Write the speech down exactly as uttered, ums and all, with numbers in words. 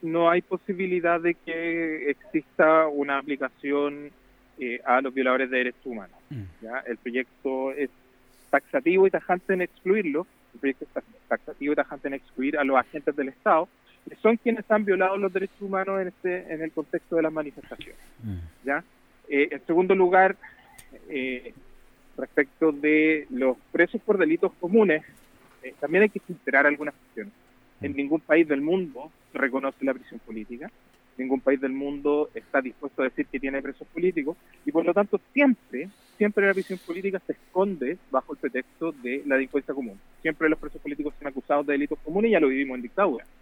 no hay posibilidad de que exista una aplicación eh, a los violadores de derechos humanos. ¿Ya? El proyecto es taxativo y tajante en excluirlo, el proyecto es taxativo y tajante en excluir a los agentes del Estado, que son quienes han violado los derechos humanos en este en el contexto de las manifestaciones. ¿Ya? Eh, en segundo lugar, eh, respecto de los presos por delitos comunes, eh, también hay que considerar algunas cuestiones. En ningún país del mundo se reconoce la prisión política, ningún país del mundo está dispuesto a decir que tiene presos políticos, y por lo tanto siempre, siempre la prisión política se esconde bajo el pretexto de la delincuencia común. Siempre los presos políticos son acusados de delitos comunes, y ya lo vivimos en dictadura.